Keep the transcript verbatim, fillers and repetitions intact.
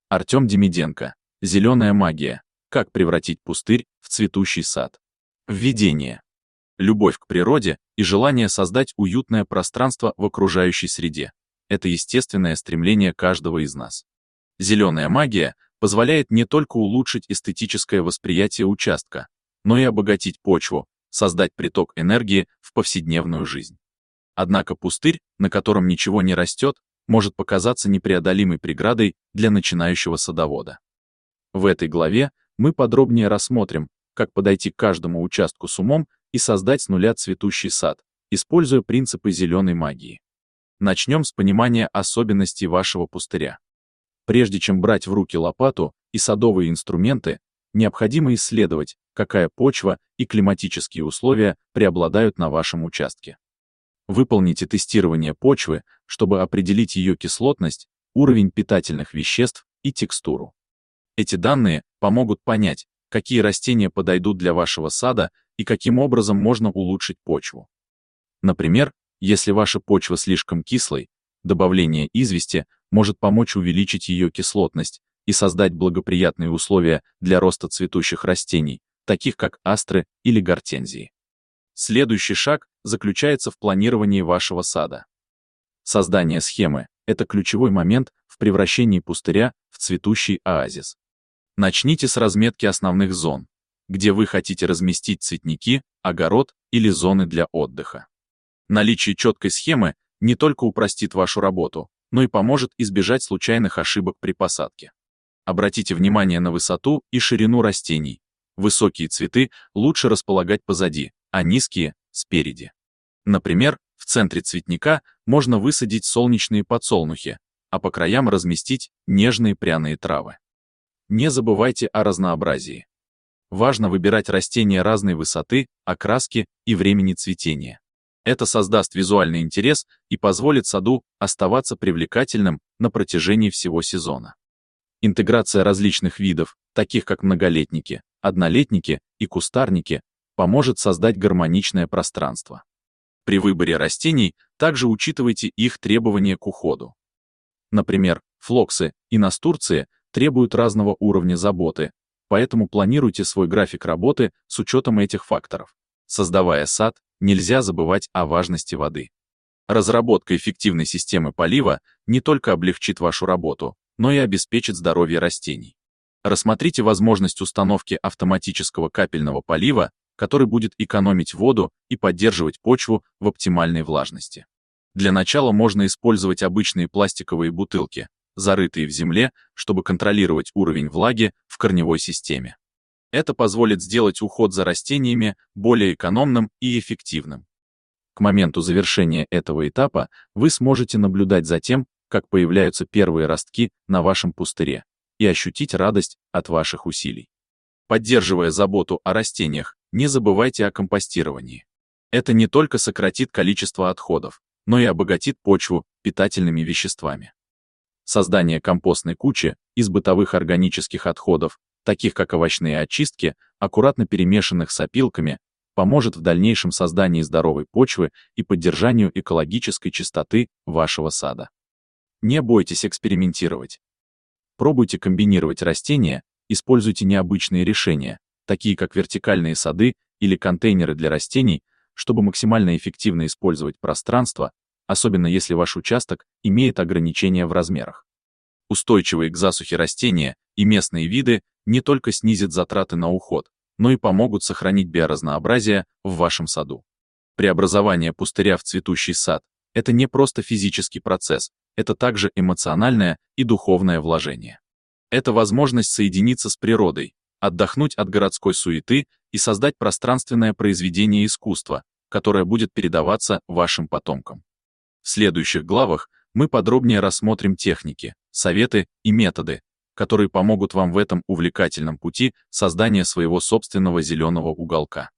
Артем Демиденко. Зеленая магия. Как превратить пустырь в цветущий сад. Введение. Любовь к природе и желание создать уютное пространство в окружающей среде – это естественное стремление каждого из нас. Зеленая магия позволяет не только улучшить эстетическое восприятие участка, но и обогатить почву, создать приток энергии в повседневную жизнь. Однако пустырь, на котором ничего не растет, может показаться непреодолимой преградой для начинающего садовода. В этой главе мы подробнее рассмотрим, как подойти к каждому участку с умом и создать с нуля цветущий сад, используя принципы зеленой магии. Начнем с понимания особенностей вашего пустыря. Прежде чем брать в руки лопату и садовые инструменты, необходимо исследовать, какая почва и климатические условия преобладают на вашем участке. Выполните тестирование почвы, чтобы определить ее кислотность, уровень питательных веществ и текстуру. Эти данные помогут понять, какие растения подойдут для вашего сада и каким образом можно улучшить почву. Например, если ваша почва слишком кислой, добавление извести может помочь увеличить ее кислотность и создать благоприятные условия для роста цветущих растений, таких как астры или гортензии. Следующий шаг заключается в планировании вашего сада. Создание схемы – это ключевой момент в превращении пустыря в цветущий оазис. Начните с разметки основных зон, где вы хотите разместить цветники, огород или зоны для отдыха. Наличие четкой схемы не только упростит вашу работу, но и поможет избежать случайных ошибок при посадке. Обратите внимание на высоту и ширину растений. Высокие цветы лучше располагать позади, а низкие – спереди. Например, в центре цветника можно высадить солнечные подсолнухи, а по краям разместить нежные пряные травы. Не забывайте о разнообразии. Важно выбирать растения разной высоты, окраски и времени цветения. Это создаст визуальный интерес и позволит саду оставаться привлекательным на протяжении всего сезона. Интеграция различных видов, таких как многолетники, однолетники и кустарники, поможет создать гармоничное пространство. При выборе растений также учитывайте их требования к уходу. Например, флоксы и настурции требуют разного уровня заботы, поэтому планируйте свой график работы с учетом этих факторов. Создавая сад, нельзя забывать о важности воды. Разработка эффективной системы полива не только облегчит вашу работу, но и обеспечит здоровье растений. Рассмотрите возможность установки автоматического капельного полива, который будет экономить воду и поддерживать почву в оптимальной влажности. Для начала можно использовать обычные пластиковые бутылки, зарытые в земле, чтобы контролировать уровень влаги в корневой системе. Это позволит сделать уход за растениями более экономным и эффективным. К моменту завершения этого этапа вы сможете наблюдать за тем, как появляются первые ростки на вашем пустыре, и ощутить радость от ваших усилий. Поддерживая заботу о растениях, не забывайте о компостировании. Это не только сократит количество отходов, но и обогатит почву питательными веществами. Создание компостной кучи из бытовых органических отходов, таких как овощные очистки, аккуратно перемешанных с опилками, поможет в дальнейшем создании здоровой почвы и поддержанию экологической чистоты вашего сада. Не бойтесь экспериментировать. Пробуйте комбинировать растения, используйте необычные решения, такие как вертикальные сады или контейнеры для растений, чтобы максимально эффективно использовать пространство, особенно если ваш участок имеет ограничения в размерах. Устойчивые к засухе растения и местные виды не только снизят затраты на уход, но и помогут сохранить биоразнообразие в вашем саду. Преобразование пустыря в цветущий сад – это не просто физический процесс, это также эмоциональное и духовное вложение. Это возможность соединиться с природой, отдохнуть от городской суеты и создать пространственное произведение искусства, которое будет передаваться вашим потомкам. В следующих главах мы подробнее рассмотрим техники, советы и методы, которые помогут вам в этом увлекательном пути создания своего собственного зеленого уголка.